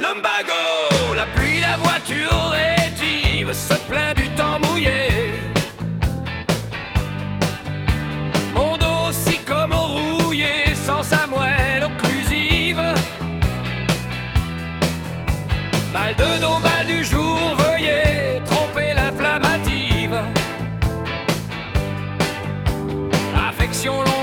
Lumbago, la pluie, la voiture rétive se plaint du temps mouillé. Mon dos si comme rouillé, sans sa moelle occlusive. Mal de dos, mal du jour, veuillez tromper l'inflammative. Affection longue